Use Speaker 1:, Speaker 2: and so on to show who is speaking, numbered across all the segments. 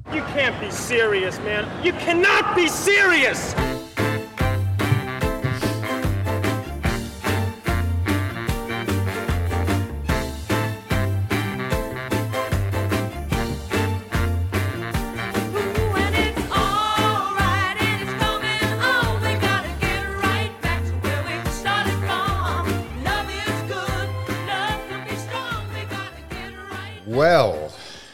Speaker 1: You can't be serious, man. You cannot be serious!
Speaker 2: Well,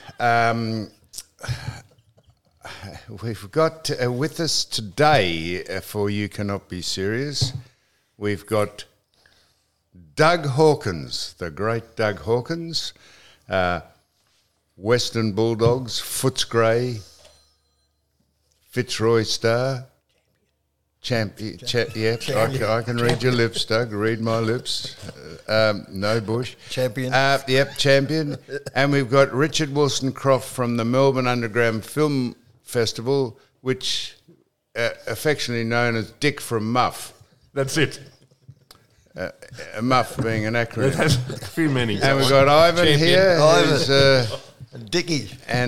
Speaker 2: we've got with us today for You Cannot Be Serious, we've got Doug Hawkins, the great Doug Hawkins, Western Bulldogs, Footscray, Fitzroy Star, Champion. I can read your lips, Doug. Read my lips. No bush.
Speaker 3: Champion.
Speaker 2: Champion. And we've got Richard Wilson Croft from the Melbourne Underground Film Festival, which affectionately known as Dick from Muff.
Speaker 4: That's it.
Speaker 2: A Muff being an acronym.
Speaker 4: That's a few meanings.
Speaker 2: And we've got Ivan
Speaker 4: Champion.
Speaker 2: here.
Speaker 3: Ivan. Dickie.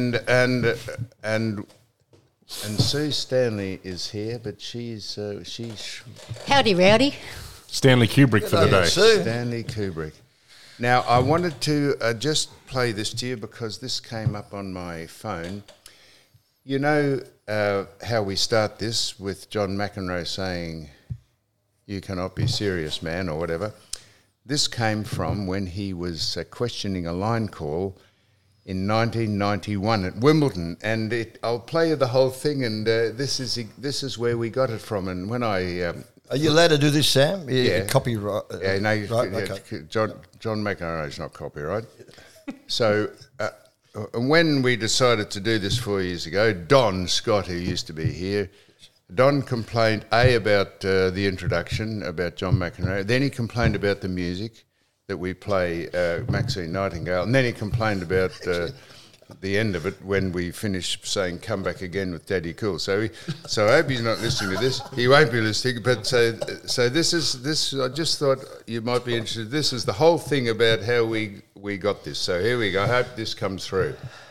Speaker 2: And Sue Stanley is here, but she's
Speaker 5: Howdy, Rowdy.
Speaker 4: Stanley Kubrick for the day.
Speaker 3: Sue.
Speaker 2: Stanley Kubrick. Now, I wanted to just play this to you because this came up on my phone. You know how we start this with John McEnroe saying, "You cannot be serious, man," or whatever. This came from when he was questioning a line call in 1991 at Wimbledon, and I'll play you the whole thing, and this is where we got it from. And when I
Speaker 3: Are you allowed to do this, Sam?
Speaker 2: Yeah.
Speaker 3: Copyright.
Speaker 2: yeah, no,
Speaker 3: right,
Speaker 2: yeah,
Speaker 3: okay.
Speaker 2: John McEnroe's not copyright. So when we decided to do this 4 years ago, Don Scott, who used to be here, Don complained about the introduction about John McEnroe. Then he complained about the music that we play, Maxine Nightingale, and then he complained about the end of it when we finished saying "Come Back Again" with Daddy Cool. So I hope he's not listening to this. He won't be listening. But so this. I just thought you might be interested. This is the whole thing about how we got this. So here we go. I hope this comes through.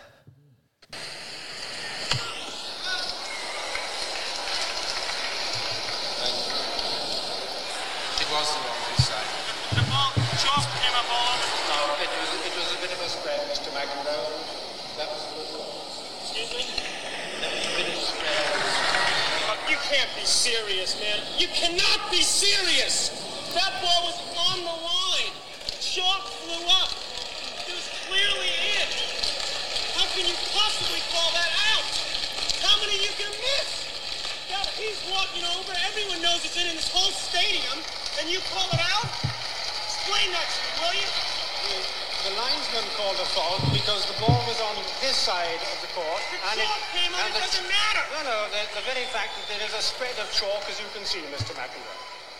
Speaker 6: It was the wrong side.
Speaker 1: The ball just came up all over.
Speaker 6: No, it was a bit of a spread, Mr. McEnroe. That was
Speaker 1: Excuse me?
Speaker 6: that was a bit of a spread.
Speaker 1: You can't be serious, man. You cannot be serious! That ball was on the line. Chalk flew up. It was clearly in. How can you possibly call that out? How many you can miss? That he's walking over. Everyone knows it's in this whole stadium, and you call it out? Explain that to me, will you?
Speaker 6: The linesman called a foul because the ball was on his side of the court.
Speaker 1: The chalk came up, it doesn't matter.
Speaker 6: No, the very fact that there is a spread of chalk, as you can see, Mr. McEnroe.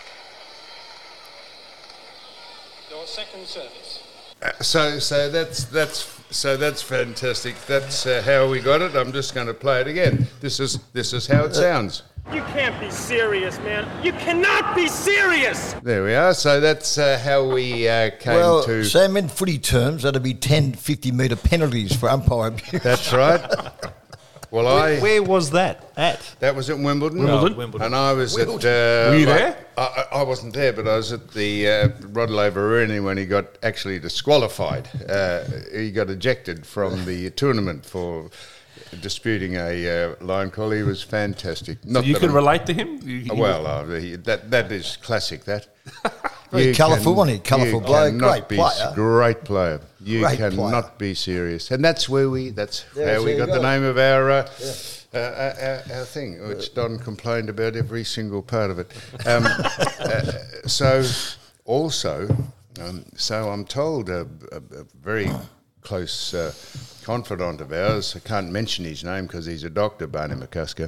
Speaker 6: Your second service.
Speaker 2: So that's fantastic. That's how we got it. I'm just going to play it again. This is how it sounds.
Speaker 1: You can't be serious, man. You cannot be serious!
Speaker 2: There we are. So that's how we came
Speaker 3: Well,
Speaker 2: to.
Speaker 3: Sam, in footy terms, that'd be 10 50-metre penalties for umpire abuse.
Speaker 2: That's right. Well,
Speaker 7: Where was that at?
Speaker 2: that was at Wimbledon.
Speaker 4: Wimbledon.
Speaker 2: And I was at.
Speaker 4: Were you there?
Speaker 2: I wasn't there, but I was at the Rod Laver Arena when he got actually disqualified. He got ejected from the tournament for disputing a line call. He was fantastic.
Speaker 4: So you can relate to him?
Speaker 2: That is classic. That
Speaker 3: Very colourful, wasn't he? Colourful bloke, great player.
Speaker 2: Great player. You
Speaker 3: Great
Speaker 2: cannot
Speaker 3: player.
Speaker 2: be serious, and that's where that's
Speaker 3: Yeah,
Speaker 2: how we
Speaker 3: there
Speaker 2: got
Speaker 3: you
Speaker 2: the
Speaker 3: go.
Speaker 2: name of our thing, which Don complained about every single part of it. So I'm told a very close confidant of ours, I can't mention his name because he's a doctor, Barney McCusker.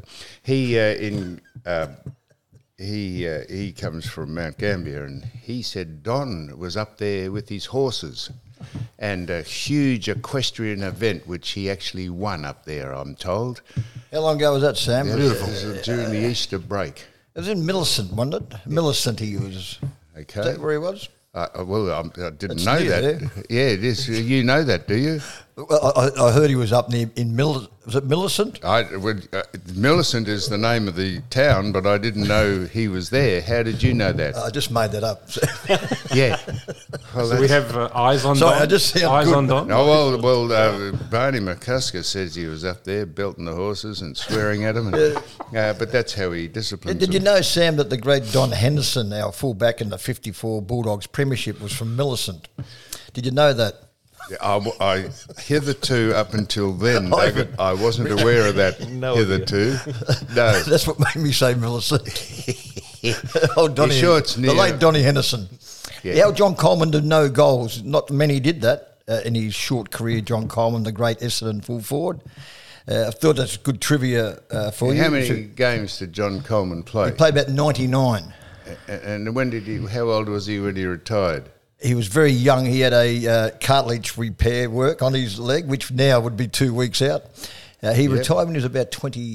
Speaker 2: He comes from Mount Gambier, and he said Don was up there with his horses and a huge equestrian event which he actually won up there, I'm told.
Speaker 3: How long ago was that, Sam?
Speaker 2: Beautiful. It was during the Easter break.
Speaker 3: It was in Millicent, wasn't it? Millicent he was.
Speaker 2: Okay.
Speaker 3: Is that where he was?
Speaker 2: I didn't
Speaker 3: It's
Speaker 2: know
Speaker 3: near
Speaker 2: that.
Speaker 3: there.
Speaker 2: Yeah, it is. You know that, do you?
Speaker 3: Well, I heard he was up near in was it Millicent?
Speaker 2: Millicent is the name of the town, but I didn't know he was there. How did you know that?
Speaker 3: I just made that up.
Speaker 2: Yeah. Well,
Speaker 4: So we have eyes on
Speaker 3: Sorry,
Speaker 4: Don.
Speaker 3: I just sound
Speaker 4: eyes
Speaker 3: good.
Speaker 4: on Don.
Speaker 2: Oh, well, Barney McCusker says he was up there belting the horses and swearing at them. But that's how he disciplines
Speaker 3: Did you
Speaker 2: them.
Speaker 3: know, Sam, that the great Don Henderson, our fullback in the 54 Bulldogs premiership, was from Millicent? Did you know that?
Speaker 2: I hitherto, up until then, David, I wasn't aware of that hitherto. No.
Speaker 3: That's what made me say Millicent. Oh, Donny,
Speaker 2: You sure it's
Speaker 3: the
Speaker 2: near-
Speaker 3: late Donny Henderson.
Speaker 2: Yeah.
Speaker 3: How John Coleman did no goals. Not many did that in his short career, John Coleman, the great Essendon full forward. I thought that's good trivia for you.
Speaker 2: How many games did John Coleman play?
Speaker 3: He played about 99.
Speaker 2: And when did he? How old was he when he retired?
Speaker 3: He was very young. He had a cartilage repair work on his leg, which now would be 2 weeks out. He retired when he was about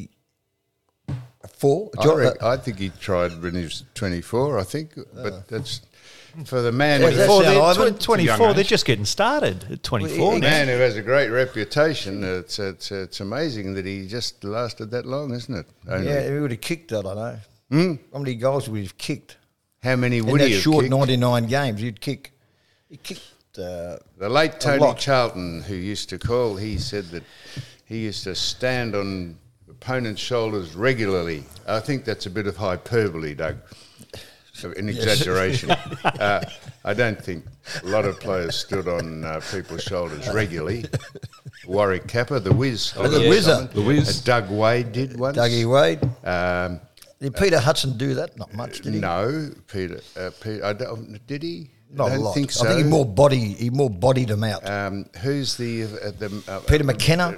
Speaker 3: 24.
Speaker 2: I think he tried when he was 24, I think. But that's for the man,
Speaker 3: What does that
Speaker 2: who,
Speaker 3: sound, Ivan?
Speaker 7: 24,
Speaker 4: Young
Speaker 7: they're
Speaker 4: age.
Speaker 7: just getting started at 24
Speaker 2: the
Speaker 7: now.
Speaker 2: man who has a great reputation. It's amazing that he just lasted that long, isn't it? Only.
Speaker 3: Yeah, he would have kicked, I don't know. How many goals would he have kicked?
Speaker 2: How many
Speaker 3: In
Speaker 2: would
Speaker 3: that
Speaker 2: he have
Speaker 3: short
Speaker 2: kicked?
Speaker 3: 99 games, he kicked.
Speaker 2: The late Tony
Speaker 3: lot.
Speaker 2: Charlton, who used to call, he said that he used to stand on opponents' shoulders regularly. I think that's a bit of hyperbole, Doug. An exaggeration. I don't think a lot of players stood on people's shoulders regularly. Warwick Kappa, the Whiz.
Speaker 3: The Whizzer.
Speaker 4: The Whiz.
Speaker 2: Doug Wade did once.
Speaker 3: Dougie Wade.
Speaker 2: Um,
Speaker 3: Did Peter Hudson do that? Not much, did he?
Speaker 2: no, Peter. Did he?
Speaker 3: Not
Speaker 2: I
Speaker 3: a
Speaker 2: don't
Speaker 3: lot.
Speaker 2: think so.
Speaker 3: I think he more bodied him out.
Speaker 2: Who's the
Speaker 3: Peter McKenna?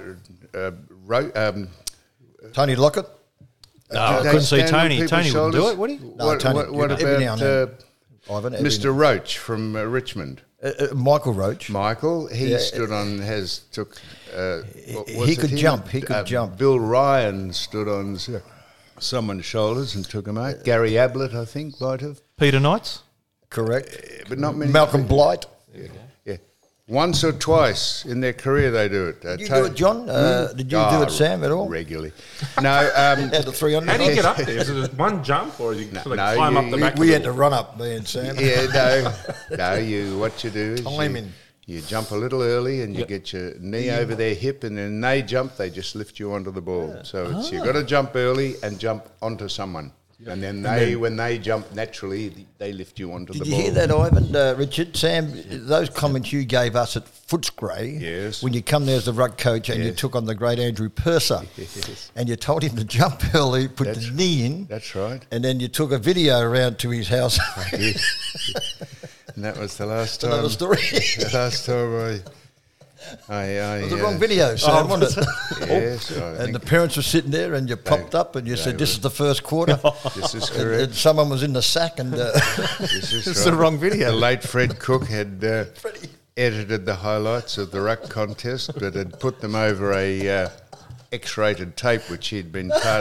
Speaker 3: Tony Lockett?
Speaker 7: No, I
Speaker 2: Did they
Speaker 7: couldn't see
Speaker 2: stand on
Speaker 7: Tony.
Speaker 2: people's
Speaker 7: Tony wouldn't do
Speaker 2: shoulders?
Speaker 7: it, would he?
Speaker 3: No,
Speaker 2: What,
Speaker 3: Tony,
Speaker 2: what
Speaker 3: every now
Speaker 2: about
Speaker 3: and then. Ivan, every
Speaker 2: Mr. Roach from Richmond?
Speaker 3: Michael Roach.
Speaker 2: Michael, he
Speaker 3: Yeah.
Speaker 2: stood on, took. Was
Speaker 3: He
Speaker 2: it
Speaker 3: could
Speaker 2: him?
Speaker 3: jump, he could jump.
Speaker 2: Bill Ryan stood on someone's shoulders and took him out. Gary Ablett, I think, might have.
Speaker 7: Peter Knights?
Speaker 3: Correct.
Speaker 2: But not many.
Speaker 3: Malcolm Blight.
Speaker 2: Yeah. Once or twice in their career they do it.
Speaker 3: Did you do it, John? Did you do it, Sam, at all?
Speaker 2: Regularly. No.
Speaker 3: Had the 300.
Speaker 4: How do you get up there? Is it one jump or do you sort of
Speaker 2: no,
Speaker 4: climb
Speaker 2: you-
Speaker 4: up the back?
Speaker 3: We
Speaker 4: of
Speaker 3: had
Speaker 4: the
Speaker 3: to run up, me and Sam.
Speaker 2: Yeah, no. What you do is
Speaker 3: Timing.
Speaker 2: you jump a little early and you get your knee over their hip, and then they jump. They just lift you onto the ball. So it's you've got to jump early and jump onto someone, and then when they jump naturally, they lift you onto
Speaker 3: Did
Speaker 2: the
Speaker 3: you
Speaker 2: ball.
Speaker 3: hear that, Ivan? Richard, Sam, those comments you gave us at Footscray,
Speaker 2: Yes.
Speaker 3: when you come there as the ruck coach and you took on the great Andrew Purser, and you told him to jump early, put the knee in,
Speaker 2: That's right.
Speaker 3: and then you took a video around to his house.
Speaker 2: And that was the last time.
Speaker 3: Another story.
Speaker 2: The last time
Speaker 3: It was the wrong video, Sam, wasn't it?
Speaker 2: Yes, I
Speaker 3: And
Speaker 2: think
Speaker 3: the parents were sitting there, and you popped up, and you said, "This is the first quarter."
Speaker 2: this is
Speaker 3: And
Speaker 2: correct.
Speaker 3: someone was in the sack, and
Speaker 2: This is
Speaker 7: It's the wrong video.
Speaker 2: The late Fred Cook had edited the highlights of the ruck contest, but had put them over a X-rated tape which he'd been part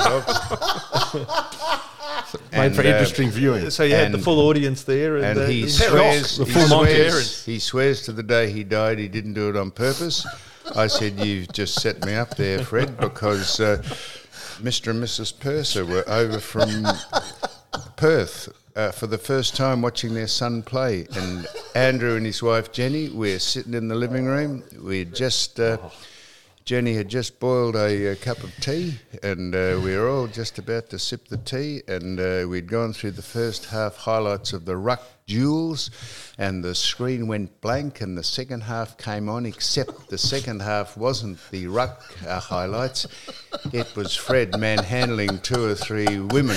Speaker 2: of.
Speaker 4: Made for interesting viewing.
Speaker 7: So you had the
Speaker 2: And-
Speaker 7: full audience there.
Speaker 2: And he
Speaker 7: the
Speaker 2: swears,
Speaker 7: the
Speaker 2: he,
Speaker 7: full Monty
Speaker 2: swears, he swears to the day he died he didn't do it on purpose. I said, "You've just set me up there, Fred, because Mr. and Mrs. Purser were over from Perth for the first time watching their son play. And Andrew and his wife Jenny, we're sitting in the living room. We'd just... Jenny had just boiled a cup of tea, and we were all just about to sip the tea, and we'd gone through the first half highlights of the ruck duels, and the screen went blank, and the second half came on, except the second half wasn't the ruck highlights. It was Fred manhandling 2 or 3 women.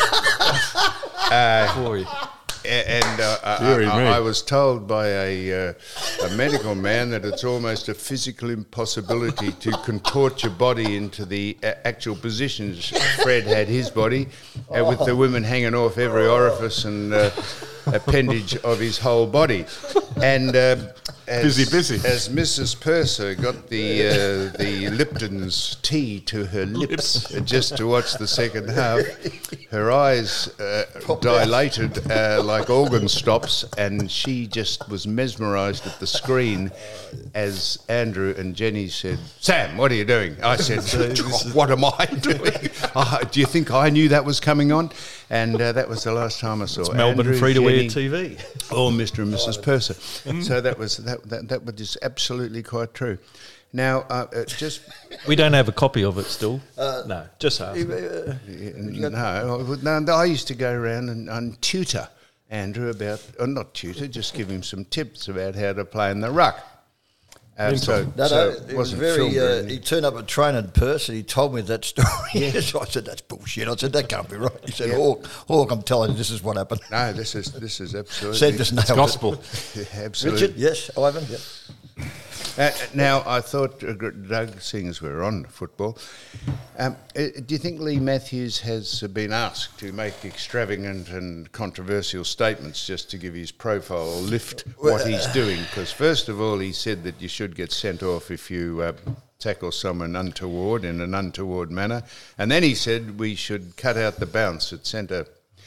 Speaker 4: Boy.
Speaker 2: And
Speaker 4: Deary me.
Speaker 2: I was told by a medical man that it's almost a physical impossibility to contort your body into the actual positions Fred had his body, with the women hanging off every orifice and appendage of his whole body. And as Mrs. Purser got the Lipton's tea to her lips just to watch the second half, her eyes dilated like organ stops, and she just was mesmerised at the screen as Andrew and Jenny said, "Sam, what are you doing?" I said, "What am I doing? Do you think I knew that was coming on?" And that was the last time I saw
Speaker 8: Melbourne
Speaker 2: Andrew,
Speaker 8: free-to-air
Speaker 2: Jenny,
Speaker 8: TV.
Speaker 2: or Mr. and Mrs. Purser. So that was absolutely quite true. Now,
Speaker 8: we don't have a copy of it still. No, just ask.
Speaker 2: No, I used to go around and tutor Andrew about, or not tutor, just give him some tips about how to play in the ruck.
Speaker 3: It was very. He turned up at train in Perth and he told me that story. Yes. I said, "That's bullshit." I said, "That can't be right." He said, Hawk, I'm telling you, this is what happened.
Speaker 2: No, this is absolutely.
Speaker 3: Said this now.
Speaker 4: Gospel.
Speaker 2: Absolutely.
Speaker 3: Richard, yes, Ivan, yeah.
Speaker 2: Now, I thought Doug, seeing as we're on football, do you think Lee Matthews has been asked to make extravagant and controversial statements just to give his profile or lift what he's doing? Because first of all, he said that you should get sent off if you tackle someone untoward in an untoward manner. And then he said we should cut out the bounce at centre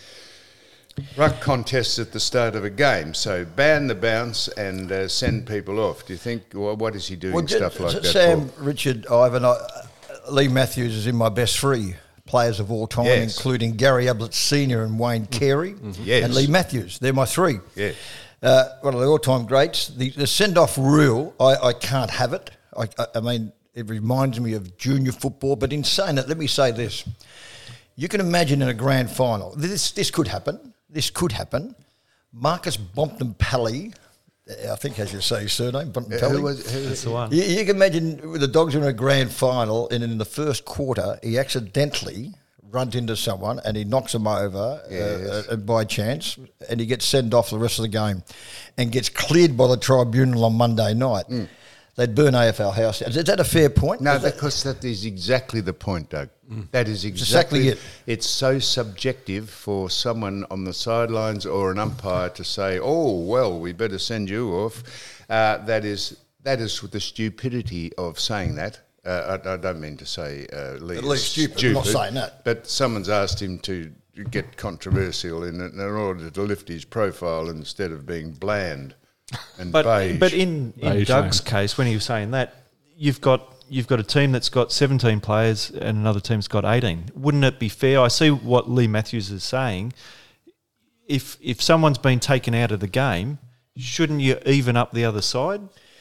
Speaker 2: ruck contests at the start of a game, so ban the bounce and send people off. Do you think, what is he doing stuff like that
Speaker 3: Sam,
Speaker 2: for?
Speaker 3: Richard, Ivan, Lee Matthews is in my best three players of all time, including Gary Ablett Sr. and Wayne Carey, and Lee Matthews. They're my three.
Speaker 2: Yeah.
Speaker 3: One of the all-time greats. The send-off rule, I can't have it. I mean, it reminds me of junior football, but in saying that, let me say this. You can imagine in a grand final, this could happen. This could happen. Marcus Bompton-Pally, I think as you say his surname, Bompton-Pally.
Speaker 8: That's the one.
Speaker 3: You can imagine the Dogs are in a grand final and in the first quarter he accidentally runs into someone and he knocks him over by chance and he gets sent off the rest of the game and gets cleared by the tribunal on Monday night. They'd burn AFL House down. Is that a fair point?
Speaker 2: No, because that is exactly the point, Doug. That is exactly
Speaker 3: it.
Speaker 2: It's so subjective for someone on the sidelines or an umpire to say, "Oh, well, we better send you off." That is with the stupidity of saying that. I don't mean to say Lee is stupid.
Speaker 3: I'm not saying that.
Speaker 2: But someone's asked him to get controversial in order to lift his profile instead of being bland.
Speaker 8: But in Doug's case, when he was saying that, you've got a team that's got 17 players and another team's got 18. Wouldn't it be fair? I see what Lee Matthews is saying. If someone's been taken out of the game, shouldn't you even up the other side?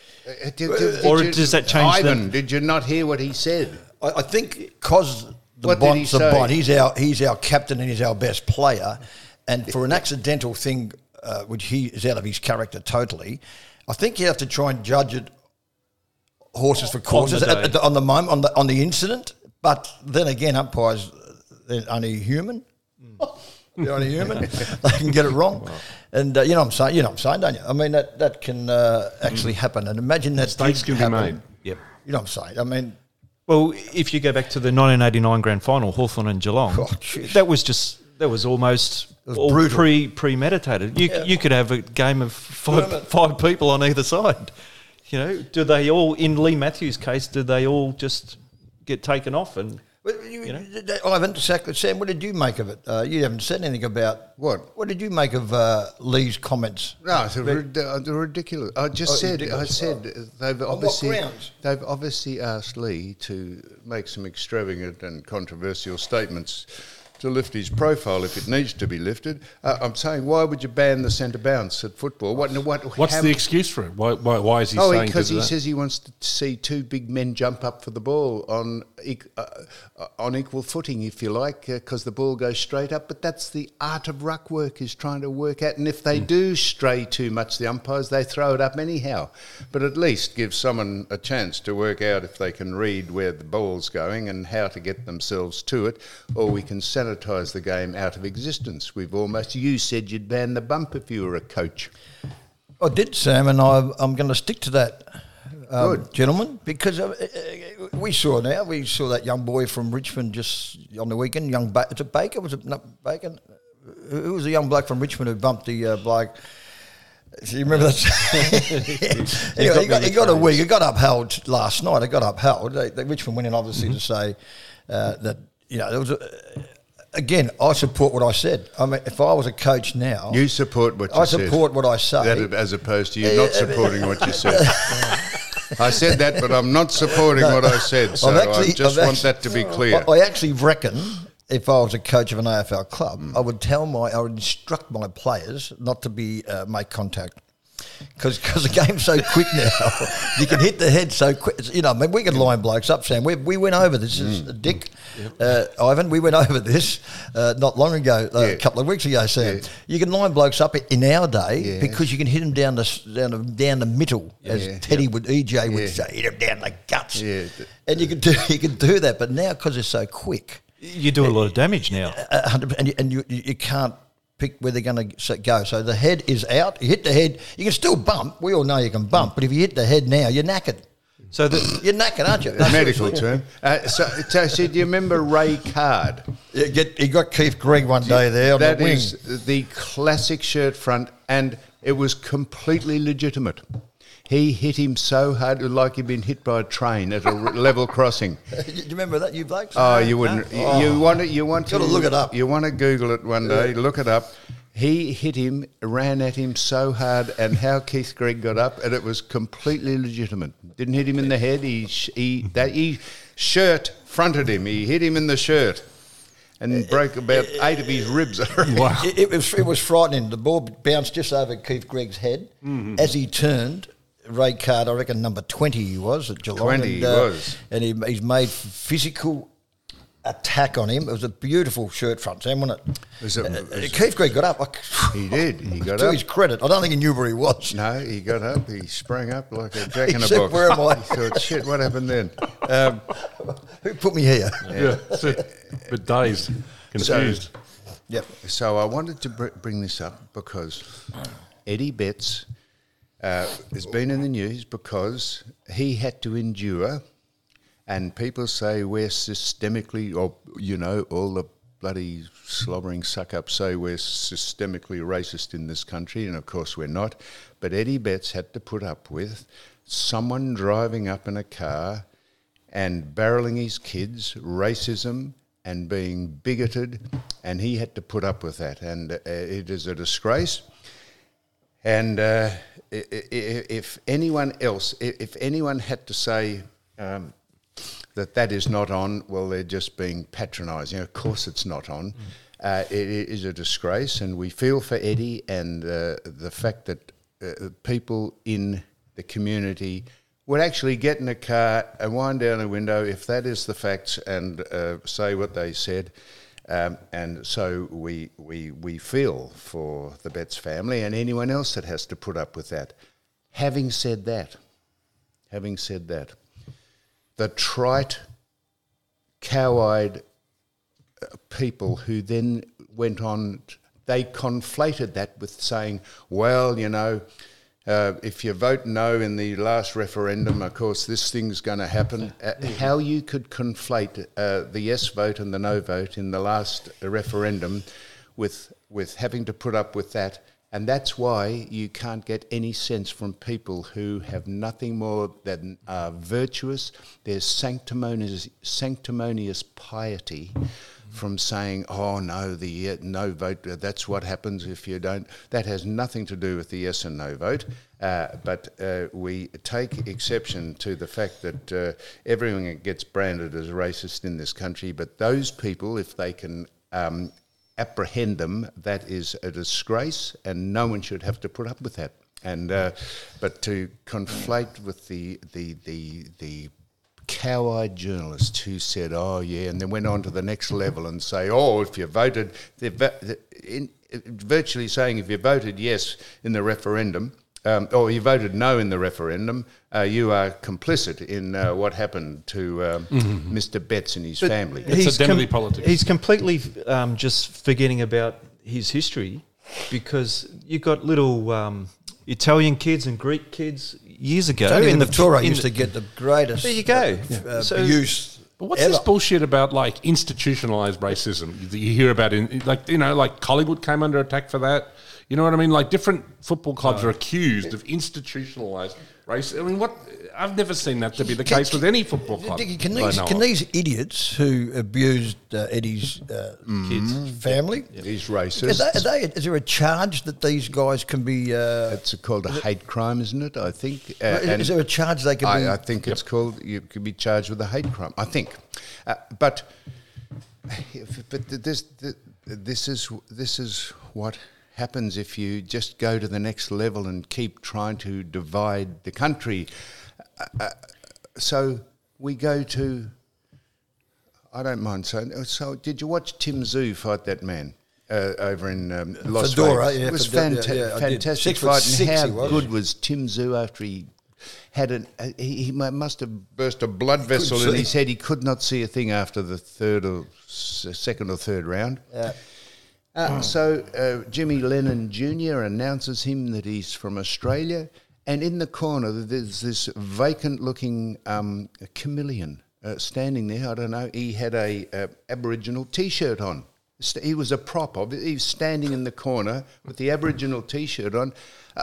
Speaker 8: Does that change?
Speaker 2: Ivan, did you not hear what he said?
Speaker 3: I think because he's our captain and he's our best player, and for an accidental thing. Which he is out of his character totally. I think you have to try and judge it horses for courses on the moment, on the incident. But then again, umpires, they're only human. They're only human. They can get it wrong. Wow. And you know what I'm saying, don't you? I mean, that can actually happen. And imagine that
Speaker 4: mistakes can be made.
Speaker 8: Yep.
Speaker 3: You know what I'm saying? I mean...
Speaker 8: Well, if you go back to the 1989 grand final, Hawthorn and Geelong, that was almost... all premeditated. You could have a game of five people on either side. You know, do they all, in Lee Matthews' case, did they all just get taken off? And
Speaker 3: Ivan, Sam, what did you make of it? You haven't said anything about
Speaker 2: what.
Speaker 3: What did you make of Lee's comments?
Speaker 2: No, it's ridiculous. I said they've obviously asked Lee to make some extravagant and controversial statements to lift his profile if it needs to be lifted. I'm saying, why would you ban the centre bounce at football? What's
Speaker 4: the excuse for it? Why is he saying?
Speaker 2: Because he says he wants to see two big men jump up for the ball on equal footing, if you like, because the ball goes straight up. But that's the art of ruck work, is trying to work out. And if they do stray too much, the umpires, they throw it up anyhow. But at least give someone a chance to work out if they can read where the ball's going and how to get themselves to it, or we can sanitize the game out of existence. You said you'd ban the bump if you were a coach.
Speaker 3: I did, Sam, and I'm going to stick to that, gentlemen, because we saw that young boy from Richmond just on the weekend, is it Baker? Was it not Baker? who was the young bloke from Richmond who bumped the bloke? Do you remember that? Anyway, he got a week. It got upheld last night. It got upheld. Richmond went in obviously to say that there was. Again, I support what I said. I mean, if I was a coach now,
Speaker 2: you support what you said.
Speaker 3: I support what I say,
Speaker 2: as opposed to you not supporting what you said. I said that, but I'm not supporting what I said. So I just want that to be clear.
Speaker 3: I actually reckon if I was a coach of an AFL club, I would instruct my players not to make contact. Because the game's so quick now, you can hit the head so quick. We can line blokes up, Sam. We went over this. Dick, Ivan, we went over this not long ago, a couple of weeks ago, Sam. Yeah. You can line blokes up in our day because you can hit them down the middle, as Teddy would, EJ would say, hit them down the guts. Yeah. And you can do that, but now because it's so quick,
Speaker 8: you do a lot of damage now.
Speaker 3: 100%, and you can't pick where they're going to go. So the head is out. You hit the head. You can still bump. We all know you can bump, but if you hit the head now, you're knackered. So you're knackered, aren't you?
Speaker 2: Medical term. So do you remember Ray Card?
Speaker 3: He got Keith Gregg one day there on the wing.
Speaker 2: That is the classic shirt front, and it was completely legitimate. He hit him so hard, like he'd been hit by a train at a level crossing.
Speaker 3: Do you remember that, you blokes?
Speaker 2: Oh, you wouldn't. No? You want to
Speaker 3: look it up.
Speaker 2: You want to Google it one day. Look it up. He hit him, ran at him so hard, and how Keith Gregg got up, and it was completely legitimate. Didn't hit him in the head. He shirt fronted him. He hit him in the shirt. And broke about 8 of his ribs.
Speaker 3: Wow! It was frightening. The ball bounced just over Keith Gregg's head as he turned. Ray Card, I reckon number 20 he was at Geelong.
Speaker 2: 20 he was.
Speaker 3: And he's made physical attack on him. It was a beautiful shirt front, Sam, wasn't it? Keith Gregg got up.
Speaker 2: He did. He got up.
Speaker 3: To his credit. I don't think he knew where he was.
Speaker 2: No, he got up. He sprang up like a jack in a
Speaker 3: said,
Speaker 2: box.
Speaker 3: Where am I?
Speaker 2: He thought, shit, what happened then?
Speaker 3: Who put me here?
Speaker 4: Yeah, but dazed, confused.
Speaker 2: So I wanted to bring this up because Eddie Betts has been in the news because he had to endure, and people say we're systemically, or all the bloody slobbering suck-ups say we're systemically racist in this country, and of course we're not. But Eddie Betts had to put up with someone driving up in a car and barrelling his kids, racism, and being bigoted, and he had to put up with that, and it is a disgrace. And if anyone had to say that is not on, well, they're just being patronising. Of course it's not on. It is a disgrace, and we feel for Eddie and the fact that people in the community would actually get in a car and wind down a window if that is the facts and say what they said. And so we feel for the Betts family and anyone else that has to put up with that. Having said that, the trite, cow-eyed people who then went on, they conflated that with saying, well, if you vote no in the last referendum, of course, this thing's going to happen. How you could conflate the yes vote and the no vote in the last referendum with having to put up with that. And that's why you can't get any sense from people who have nothing more than virtuous, there's sanctimonious piety from saying, oh, no, the no vote, that's what happens if you don't. That has nothing to do with the yes and no vote. But we take exception to the fact that everyone gets branded as racist in this country. But those people, if they can apprehend them, that is a disgrace, and no one should have to put up with that. And but to conflate with the cow-eyed journalists who said, oh, yeah, and then went on to the next level and say, oh, if you voted, virtually saying if you voted yes in the referendum, or you voted no in the referendum, you are complicit in what happened to Mr. Betts and his family.
Speaker 4: It's identity politics.
Speaker 8: He's completely just forgetting about his history, because you got little Italian kids and Greek kids years ago.
Speaker 3: Tony Ventura used to get the greatest
Speaker 8: there you go.
Speaker 3: use
Speaker 4: What's this bullshit about like institutionalized racism that you hear about like Collingwood came under attack for that. You know what I mean? Like different football clubs are accused of institutionalized racism. I mean, I've never seen that to be the case with any football club.
Speaker 3: Can these idiots who abused Eddie's kids' family?
Speaker 2: These racists.
Speaker 3: Is there a charge that these guys can be?
Speaker 2: It's called a hate crime, isn't it? I think.
Speaker 3: Is there a charge they can be?
Speaker 2: I think it's called. You could be charged with a hate crime. I think, but this is what happens if you just go to the next level and keep trying to divide the country. So we go to. I don't mind saying. So did you watch Tim Tszyu fight that man over in Las Vegas?
Speaker 3: Yeah,
Speaker 2: it was fantastic fight. And how good was Tim Tszyu after he had he must have burst a blood vessel in his head. He could not see a thing after the second or third round. So Jimmy Lennon Jr. announces him that he's from Australia, and in the corner there's this vacant-looking chameleon standing there. I don't know. He had a Aboriginal T-shirt on. He was a prop of it. He was standing in the corner with the Aboriginal T-shirt on.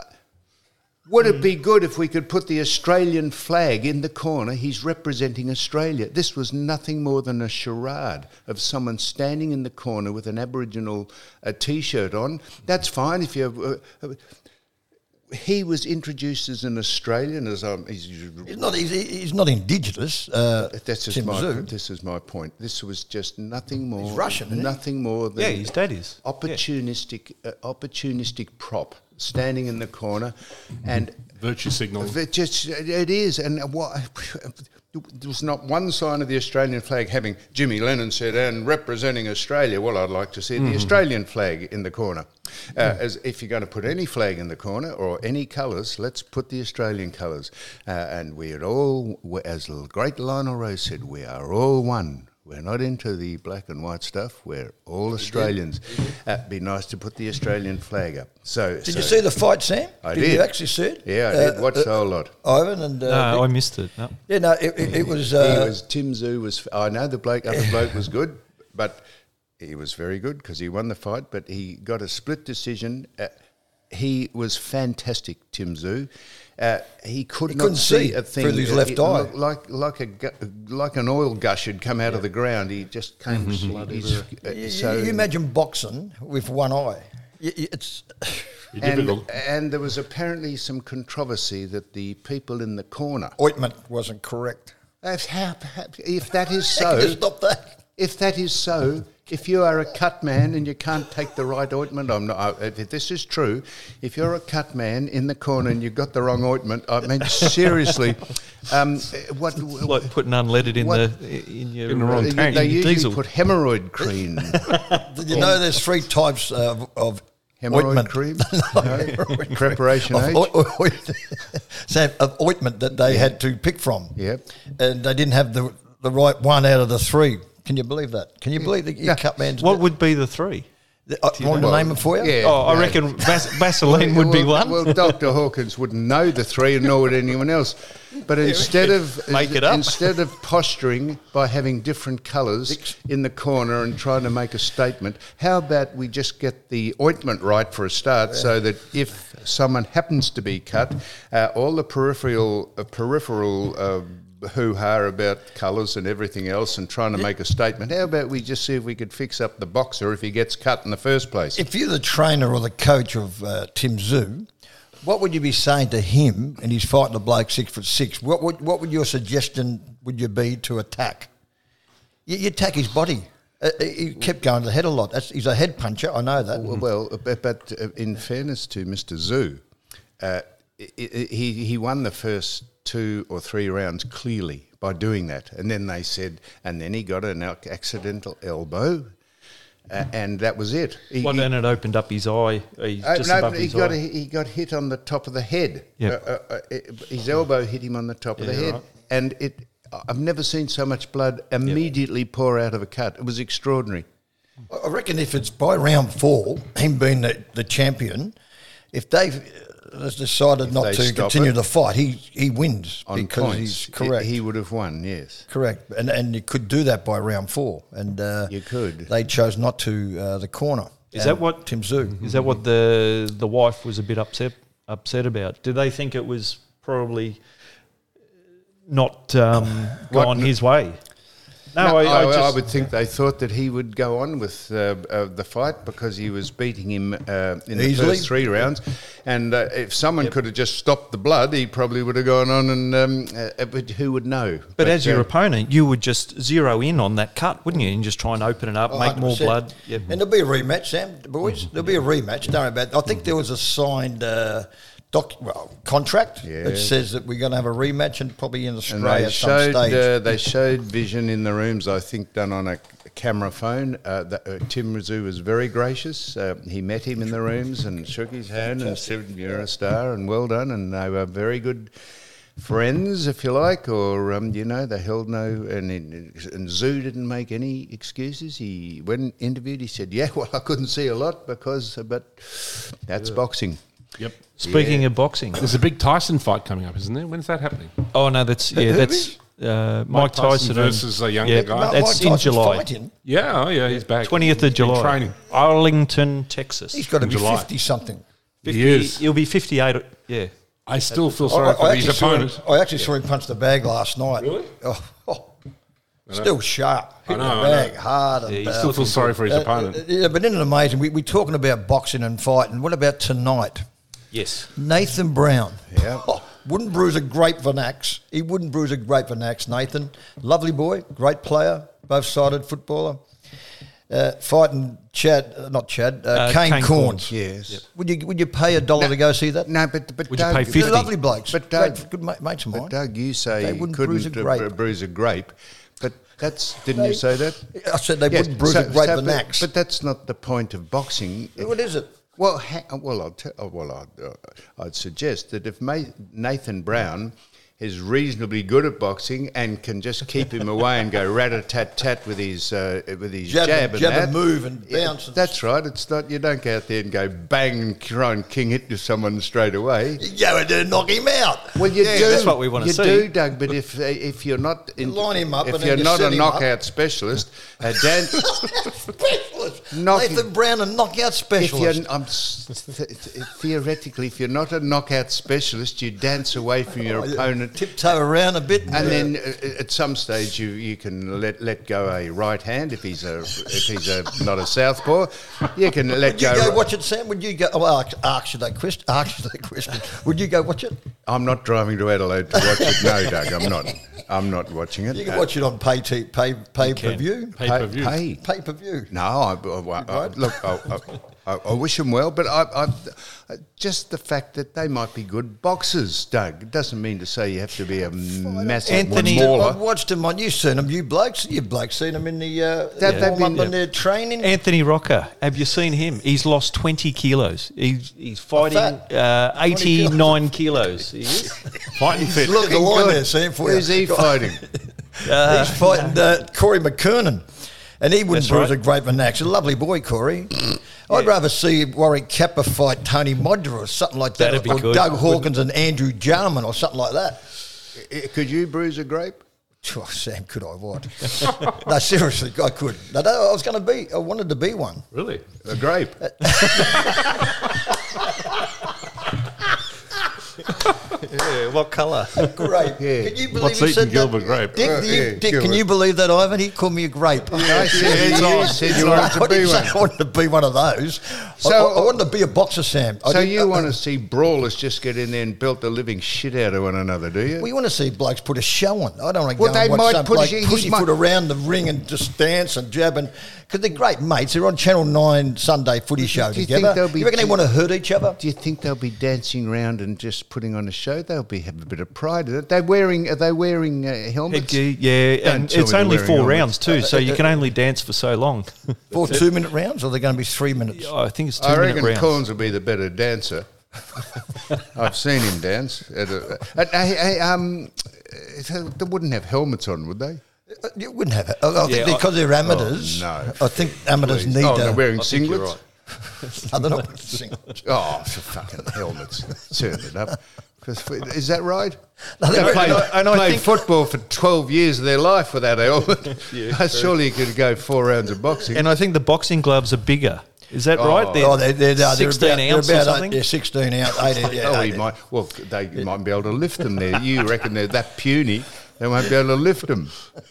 Speaker 2: Would it be good if we could put the Australian flag in the corner? He's representing Australia. This was nothing more than a charade of someone standing in the corner with an Aboriginal T-shirt on. That's fine if you. He was introduced as an Australian.
Speaker 3: He's not Indigenous.
Speaker 2: This is my point. This was just nothing more.
Speaker 3: He's Russian, isn't he?
Speaker 2: Nothing more than
Speaker 8: his dad is
Speaker 2: opportunistic prop standing in the corner, and
Speaker 4: virtue signal.
Speaker 2: It is, and what. There was not one sign of the Australian flag having Jimmy Lennon said, and representing Australia. Well, I'd like to see the Australian flag in the corner. As if you're going to put any flag in the corner or any colours, let's put the Australian colours. And we are all, as the great Lionel Rose said, we are all one. We're not into the black and white stuff. We're all Australians. It'd be nice to put the Australian flag up. Did
Speaker 3: you see the fight, Sam?
Speaker 2: I did.
Speaker 3: Did you actually see it?
Speaker 2: Yeah, I did. Watched the whole lot.
Speaker 3: Ivan and
Speaker 8: no, I missed it. No.
Speaker 3: Yeah, no, it was.
Speaker 2: Tim Tszyu was. I know the other bloke was good, but he was very good because he won the fight. But he got a split decision. He was fantastic, Tim Tszyu. He couldn't see a thing
Speaker 3: through his left eye,
Speaker 2: like an oil gush had come out of the ground. He just came flooded.
Speaker 3: You imagine boxing with one eye. It's
Speaker 2: difficult. And there was apparently some controversy that the people in the corner
Speaker 3: ointment wasn't correct.
Speaker 2: If that is so,
Speaker 3: stop that.
Speaker 2: If that is so. If you are a cut man and you can't take the right ointment, if this is true, if you're a cut man in the corner and you've got the wrong ointment, I mean, seriously,
Speaker 8: like putting unleaded in the wrong tank.
Speaker 2: They usually put hemorrhoid cream.
Speaker 3: Did you know there's 3 types of
Speaker 2: hemorrhoid
Speaker 3: ointment
Speaker 2: cream? No. Preparation age?
Speaker 3: Of ointment that they had to pick from.
Speaker 2: Yep.
Speaker 3: And they didn't have the right one out of the 3. Can you believe that? Can you believe that your cut man's...
Speaker 8: What would be the 3?
Speaker 3: Want to name them for you?
Speaker 2: Yeah,
Speaker 8: I reckon Vaseline would be one.
Speaker 2: Well, Dr. Hawkins wouldn't know the 3 and nor would anyone else. But instead of posturing by having different colours in the corner and trying to make a statement, how about we just get the ointment right for a start so that if someone happens to be cut, all the peripheral hoo-ha about colours and everything else and trying to make a statement. How about we just see if we could fix up the boxer if he gets cut in the first place?
Speaker 3: If you're the trainer or the coach of Tim Tszyu, what would you be saying to him and he's fighting a bloke 6'6"? What would your suggestion would you be to attack? You attack his body. He kept going to the head a lot. He's a head puncher, I know that.
Speaker 2: Well, but in fairness to Mr. Tszyu, he won the first 2 or 3 rounds clearly by doing that. And then they said, and then he got an accidental elbow, and that was it.
Speaker 8: Then it opened up his eye. He
Speaker 2: got hit on the top of the head.
Speaker 8: Yep.
Speaker 2: His elbow hit him on the top of the head. Right. And I've never seen so much blood immediately pour out of a cut. It was extraordinary.
Speaker 3: I reckon if it's by round 4, him being the champion, if they've has decided not to continue the fight, he wins
Speaker 2: on
Speaker 3: because
Speaker 2: points.
Speaker 3: he's correct.
Speaker 2: He would have won, yes.
Speaker 3: Correct. And you could do that by round 4. And
Speaker 2: you could.
Speaker 3: They chose not to, the corner.
Speaker 8: Is that what
Speaker 3: Tim Tszyu?
Speaker 8: Is that what the wife was a bit upset about? Did they think it was probably not gone his way?
Speaker 2: No, I would think they thought that he would go on with the fight because he was beating him in the first 3 rounds. And if someone could have just stopped the blood, he probably would have gone on and but who would know?
Speaker 8: But as your opponent, you would just zero in on that cut, wouldn't you? And just try and open it up, make
Speaker 3: 100%.
Speaker 8: more blood. Yep.
Speaker 3: And there'll be a rematch, Sam, boys. There'll be a rematch. Don't worry about it. I think there was a signed contract that says that we're going to have a rematch and probably in Australia at some stage.
Speaker 2: They showed vision in the rooms, I think, done on a camera phone. Tim Tszyu was very gracious. He met him in the rooms and shook his hand and said, "You're a star and well done." And they were very good friends, if you like, or they held no. And Tszyu didn't make any excuses. When interviewed, he said, "Yeah, well, I couldn't see a lot but that's boxing."
Speaker 4: Yep.
Speaker 8: Speaking of boxing,
Speaker 4: there's a big Tyson fight coming up, isn't there? When's that happening?
Speaker 8: Oh no, that's Mike Tyson
Speaker 4: versus a younger guy.
Speaker 8: That's in July.
Speaker 3: Fighting.
Speaker 4: Yeah, he's back.
Speaker 8: 20th of July.
Speaker 4: Training.
Speaker 8: Arlington, Texas.
Speaker 3: He's got to be 50-something.
Speaker 8: He'll be 58. Yeah.
Speaker 4: I still feel sorry for his opponent.
Speaker 3: I actually saw him punch the bag last night.
Speaker 4: Really?
Speaker 3: Still sharp. Hitting the bag hard. And,
Speaker 4: I still feel sorry for his opponent.
Speaker 3: Yeah, but isn't it amazing? We're talking about boxing and fighting. What about tonight?
Speaker 8: Yes.
Speaker 3: Nathan Brown.
Speaker 2: Yeah.
Speaker 3: Wouldn't bruise a grape for an axe. He wouldn't bruise a grape for an axe, Nathan. Lovely boy, great player, both-sided footballer. Fighting Kane Corns.
Speaker 2: Yes.
Speaker 3: Yep. Would you pay $1 to go see that?
Speaker 2: No, but
Speaker 8: would
Speaker 2: Doug,
Speaker 8: you pay 50?
Speaker 3: They're lovely blokes.
Speaker 2: But Doug,
Speaker 3: good mates of mine.
Speaker 2: But Doug, you say
Speaker 3: They
Speaker 2: you
Speaker 3: wouldn't
Speaker 2: couldn't bruise a grape, but didn't you say that?
Speaker 3: I said they wouldn't bruise a grape with an axe.
Speaker 2: But that's not the point of boxing.
Speaker 3: What is it?
Speaker 2: Well, I'd suggest that if Nathan Brown is reasonably good at boxing and can just keep him away and go rat-a-tat-tat with his jab
Speaker 3: and move and bounce.
Speaker 2: That's right. It's not. You don't go out there and go bang and try and king it to someone straight away.
Speaker 3: You go and do knock him out.
Speaker 2: Well, you do.
Speaker 8: That's what we want to see.
Speaker 2: You do, Doug. But if you're not
Speaker 3: line him up,
Speaker 2: if you're not a knockout specialist,
Speaker 3: Nathan Brown, a knockout specialist.
Speaker 2: Theoretically, if you're not a knockout specialist, you dance away from your opponent.
Speaker 3: Tiptoe around a bit,
Speaker 2: and then at some stage you can let go a right hand if he's not a southpaw. You can let go.
Speaker 3: Would you go watch it, Sam? Would you go? Oh, ask you that question. Would you go watch it?
Speaker 2: I'm not driving to Adelaide to watch it. No, Doug, I'm not. I'm not watching it.
Speaker 3: You can watch it on pay per view.
Speaker 2: Pay
Speaker 3: per view.
Speaker 2: No, I wish them well, but I just the fact that they might be good boxers, Doug, it doesn't mean to say you have to be a massive
Speaker 3: Anthony,
Speaker 2: mauler.
Speaker 3: I've watched them on. You've seen them, you blokes seen them in the warm up in their training.
Speaker 8: Anthony Rocker, have you seen him? He's lost 20 kilos. He's fighting 89 kilos. He is
Speaker 4: fighting fit.
Speaker 3: Look at the line there, Sam.
Speaker 2: Who's he fighting?
Speaker 3: He's fighting Corey McKernan. And he wouldn't bruise a grape and axe. A lovely boy, Corey. I'd rather see Warwick Kappa fight Tony Modra or something like that.
Speaker 8: That'd be
Speaker 3: or
Speaker 8: good.
Speaker 3: Doug Hawkins and Andrew Jarman or something like that.
Speaker 2: Could you bruise a grape?
Speaker 3: Oh, Sam, could I what? No, seriously, I could. No, I wanted to be one.
Speaker 4: Really?
Speaker 2: A grape?
Speaker 8: Yeah, what colour?
Speaker 3: Grape.
Speaker 2: Yeah.
Speaker 3: Can you believe
Speaker 4: What's
Speaker 3: he said
Speaker 4: eating Gilbert
Speaker 3: that?
Speaker 4: grape?
Speaker 3: Dick, can you believe that, Ivan? He called me a grape.
Speaker 2: I said you wanted to be one.
Speaker 3: I wanted to be one of those.
Speaker 2: So-
Speaker 3: I wanted to be a boxer, Sam.
Speaker 2: So you want to see brawlers just get in there and belt the living shit out of one another, do you?
Speaker 3: Well, you want to see blokes put a show on. I don't want to
Speaker 2: Well,
Speaker 3: go and
Speaker 2: they
Speaker 3: watch
Speaker 2: might
Speaker 3: some
Speaker 2: put
Speaker 3: bloke
Speaker 2: a- he
Speaker 3: pussyfoot
Speaker 2: might-
Speaker 3: around the ring and just dance and jab because they're great mates. They're on Channel 9 Sunday footy show
Speaker 2: Do you
Speaker 3: together.
Speaker 2: think they'll be-
Speaker 3: You reckon they want to hurt each other?
Speaker 2: Do you think they'll be dancing around and just putting on a show? They'll have a bit of pride in it. Are they wearing helmets?
Speaker 8: Yeah,
Speaker 2: Don't
Speaker 8: and
Speaker 2: tell
Speaker 8: it's
Speaker 2: me they're
Speaker 8: only
Speaker 2: wearing
Speaker 8: 4
Speaker 2: helmets.
Speaker 8: rounds too, so you can only dance for so long.
Speaker 3: 4 2-minute rounds, or are they going to be 3 minutes?
Speaker 8: I think it's 2
Speaker 2: I
Speaker 8: minute
Speaker 2: reckon
Speaker 8: rounds.
Speaker 2: Corns will be the better dancer. I've seen him dance. They wouldn't have helmets on, would they?
Speaker 3: You wouldn't have it. I think because they're amateurs.
Speaker 2: Oh, no.
Speaker 3: I think amateurs
Speaker 2: Please.
Speaker 3: need
Speaker 2: They're wearing
Speaker 8: I think you're
Speaker 2: singlets.
Speaker 8: right.
Speaker 3: No, they're not singles.
Speaker 2: Oh, for fucking helmets. Turn it up. Is that right?
Speaker 3: No,
Speaker 2: They played,
Speaker 8: I
Speaker 2: played
Speaker 8: think-
Speaker 2: football for 12 years of their life without a helmet. Surely you could go 4 rounds of boxing.
Speaker 8: And I think the boxing gloves are bigger. Is that right?
Speaker 3: They're
Speaker 8: 16 ounce or something?
Speaker 3: They're 16 ounce, 18. Yeah,
Speaker 2: he
Speaker 3: 18.
Speaker 2: might. Well, they might be able to lift them there. You reckon they're that puny? They won't be able to lift them.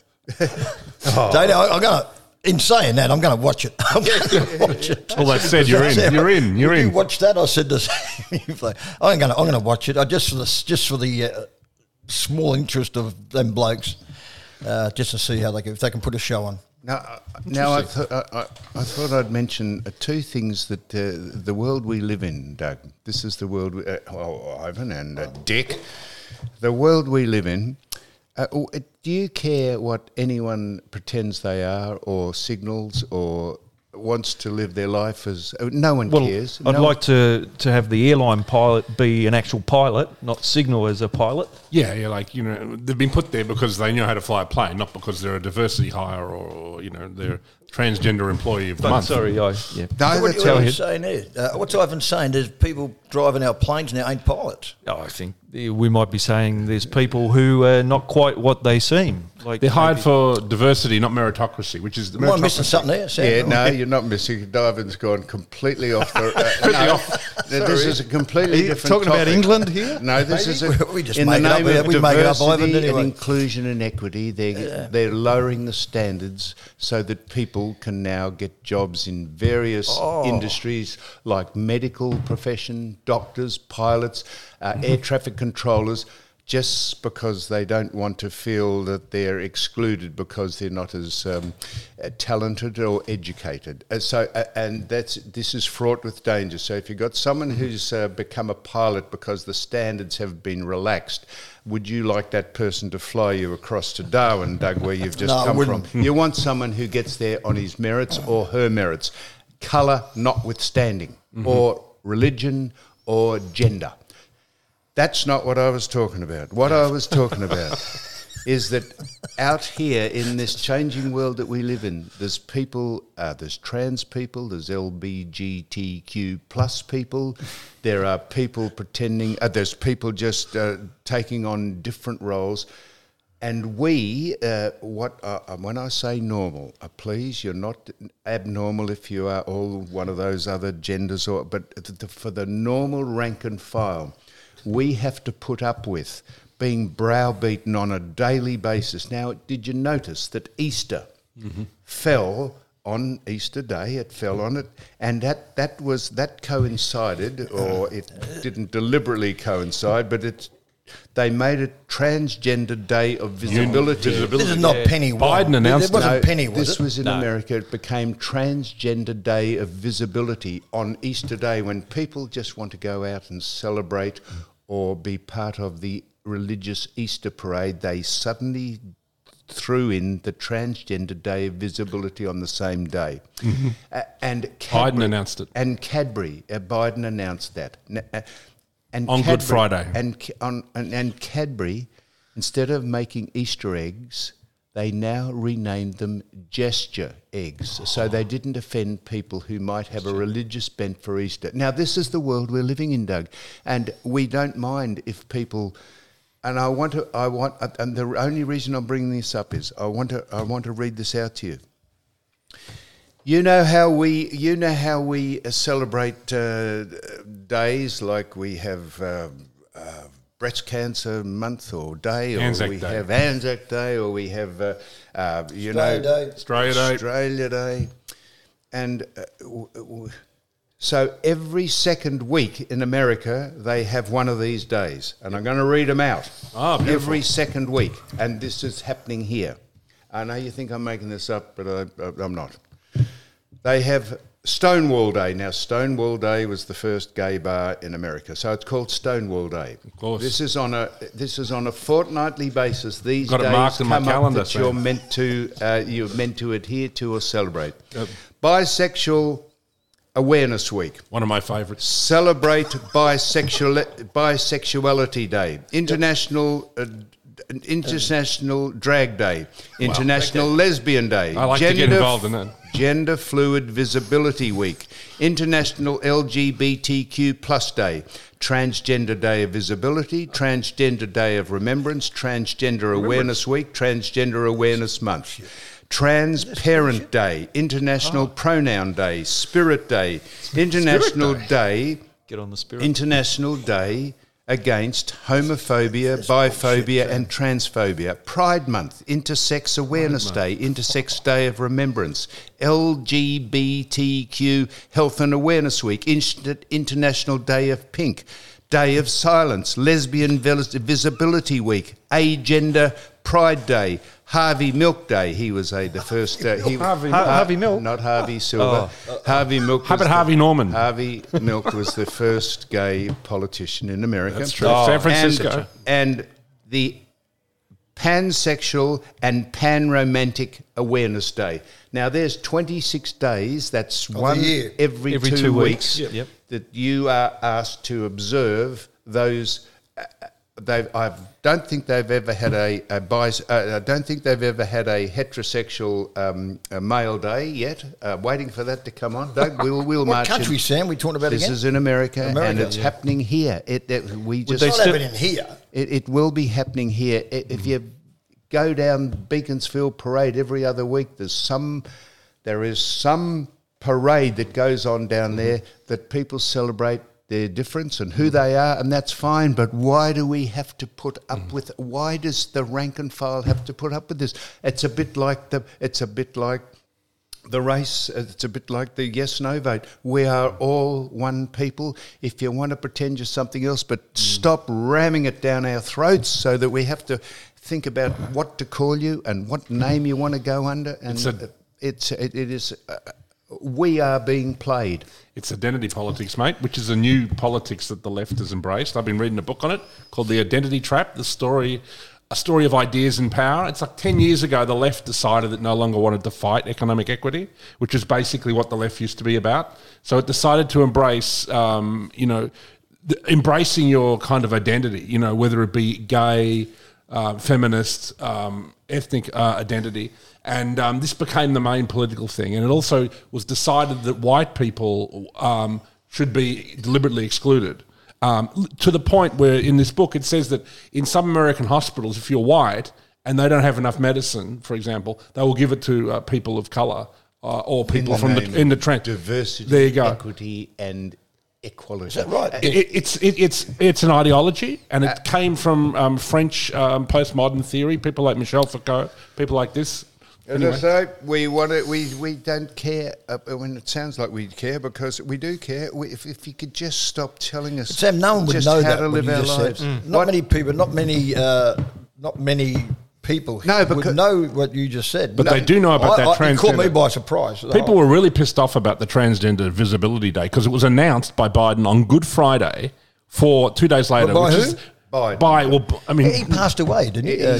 Speaker 3: Dave, I'm going to. In saying that, I'm going to watch it. I'm going to watch it.
Speaker 4: Well, that said, you're in. You're in. You're
Speaker 3: You
Speaker 4: in.
Speaker 3: watch that? I said this. I'm going to watch it. Just for the small interest of them blokes, just to see how if they can put a show on.
Speaker 2: Now I thought I'd mention 2 things that the world we live in, Doug. This is the world, Ivan and Dick. The world we live in. Do you care what anyone pretends they are, or signals, or wants to live their life as? No one cares.
Speaker 8: I'd like to have the airline pilot be an actual pilot, not signal as a pilot.
Speaker 4: Yeah, they've been put there because they know how to fly a plane, not because they're a diversity hire or they're transgender employee of the month.
Speaker 8: Sorry,
Speaker 2: No,
Speaker 3: What are you saying there? What's Ivan saying? There's people driving our planes now ain't pilots.
Speaker 8: I think we might be saying there's people who are not quite what they seem. Like
Speaker 4: They're hired for diversity, not meritocracy, which is the
Speaker 3: Am I missing something there? Sam?
Speaker 2: Yeah, no, you're not missing. Ivan's gone completely off the. This is a completely different.
Speaker 7: Talking about
Speaker 2: topic.
Speaker 7: England here?
Speaker 2: No, this is
Speaker 3: We just
Speaker 2: in the
Speaker 3: make it up.
Speaker 2: name of
Speaker 3: We make it up, Ivan,
Speaker 2: diversity and
Speaker 3: anyway.
Speaker 2: inclusion and equity. They're lowering the standards so that people can now get jobs in various industries like medical profession, doctors, pilots, air traffic controllers. Just because they don't want to feel that they're excluded because they're not as talented or educated. This is fraught with danger. So if you've got someone who's become a pilot because the standards have been relaxed, would you like that person to fly you across to Darwin, Doug, where you've just come from? You want someone who gets there on his merits or her merits, colour notwithstanding, or religion or gender. That's not what I was talking about. What I was talking about is that out here in this changing world that we live in, there's people, there's trans people, there's LGBTQ plus people, there are people pretending, there's people just taking on different roles. And we, when I say normal, please, you're not abnormal if you are all one of those other genders, but for the normal rank and file, we have to put up with being browbeaten on a daily basis. Now, did you notice that Easter fell on Easter Day? It fell on it, and that coincided, or it didn't deliberately coincide, but they made it Transgender Day of Visibility.
Speaker 3: This is not Penny Wong.
Speaker 4: Biden announced
Speaker 3: it. Wasn't Penny, was
Speaker 2: this
Speaker 3: it?
Speaker 2: was in America. It became Transgender Day of Visibility on Easter Day, when people just want to go out and celebrate or be part of the religious Easter parade. They suddenly threw in the Transgender Day of Visibility on the same day. And
Speaker 4: Biden announced it.
Speaker 2: And Biden announced that.
Speaker 4: On Good Friday.
Speaker 2: And Cadbury, instead of making Easter eggs, they now renamed them gesture eggs, so they didn't offend people who might have a religious bent for Easter. Now, this is the world we're living in, Doug, and we don't mind if people. And and the only reason I'm bringing this up is I want to read this out to you. You know how we celebrate days, like we have Breast Cancer Month or Day, or have Anzac Day, or we have Australia Day, and so every second week in America they have one of these days, and I'm going to read them out. Every second week, and this is happening here. I know you think I'm making this up, but I'm not. They have Stonewall Day. Now, Stonewall Day was the first gay bar in America, so it's called Stonewall Day.
Speaker 4: Of course.
Speaker 2: This is on a fortnightly basis. These
Speaker 4: Got it
Speaker 2: days
Speaker 4: marked in my
Speaker 2: come up
Speaker 4: calendar,
Speaker 2: that you're meant to adhere to or celebrate.
Speaker 4: Yep.
Speaker 2: Bisexual Awareness Week.
Speaker 4: One of my favourites.
Speaker 2: Celebrate Bisexuality Day. International Drag Day. International Lesbian Day.
Speaker 4: I like to get involved in that.
Speaker 2: Gender Fluid Visibility Week, International LGBTQ Plus Day, Transgender Day of Visibility, Transgender Day of Remembrance, Transgender Awareness Week, Transgender Awareness Month, Trans Parent Day, International Pronoun Day, Spirit Day, International Day,
Speaker 8: Get on the spirit.
Speaker 2: International Day against homophobia, biphobia and transphobia, Pride Month, Intersex Awareness Day, Intersex Day of Remembrance, LGBTQ Health and Awareness Week, International Day of Pink, Day of Silence, Lesbian Visibility Week, Agender Pride Day, Harvey Milk Day. He was the first.
Speaker 8: Harvey Milk?
Speaker 2: Not Harvey Silver. Harvey Milk.
Speaker 4: How about Harvey Norman?
Speaker 2: Harvey Milk was the first gay politician in America.
Speaker 4: That's true. San Francisco.
Speaker 2: And the Pansexual and Panromantic Awareness Day. Now, there's 26 days. That's one every 2 weeks.
Speaker 8: Yep.
Speaker 2: That you are asked to observe those. I don't think they've ever had I don't think they've ever had a heterosexual a male day yet. Waiting for that to come on. Doug, we'll
Speaker 3: What
Speaker 2: march
Speaker 3: country,
Speaker 2: in.
Speaker 3: Sam, we talking about
Speaker 2: This
Speaker 3: again?
Speaker 2: is in America and it's happening here. We just
Speaker 3: It's not happening here.
Speaker 2: it will be happening here. If you go down Beaconsfield Parade every other week, there is some parade that goes on down there that people celebrate their difference and who they are, and that's fine. But why do we have to put up with? Why does the rank and file have to put up with this? It's a bit like the race. It's a bit like the yes/no vote. We are all one people. If you want to pretend you're something else, but stop ramming it down our throats so that we have to think about what to call you and what name you want to go under. And we are being played.
Speaker 4: It's identity politics, mate, which is a new politics that the left has embraced. I've been reading a book on it called The Identity Trap, a story of ideas and power. It's like 10 years ago, the left decided that no longer wanted to fight economic equity, which is basically what the left used to be about. So it decided to embrace, embracing your kind of identity, whether it be gay, feminist, ethnic identity. And this became the main political thing. And it also was decided that white people should be deliberately excluded. To the point where in this book it says that in some American hospitals, if you're white and they don't have enough medicine, for example, they will give it to people of colour or people in the trend.
Speaker 2: Diversity,
Speaker 4: there you go.
Speaker 2: Equity and equality.
Speaker 3: Is that right?
Speaker 4: It's an ideology, and it came from French postmodern theory. People like Michel Foucault, people like this.
Speaker 2: As I say, we don't care when it sounds like we care, because we do care. If you could just stop telling us,
Speaker 3: Sam, no one would
Speaker 2: just
Speaker 3: know
Speaker 2: how
Speaker 3: that
Speaker 2: to live our lives.
Speaker 3: Not many people would know what you just said.
Speaker 4: But they do know about that transgender.
Speaker 3: It caught me by surprise.
Speaker 4: People were really pissed off about the Transgender Visibility Day because it was announced by Biden on Good Friday for 2 days later.
Speaker 3: By who?
Speaker 2: Biden.
Speaker 3: He passed away, didn't he?
Speaker 2: He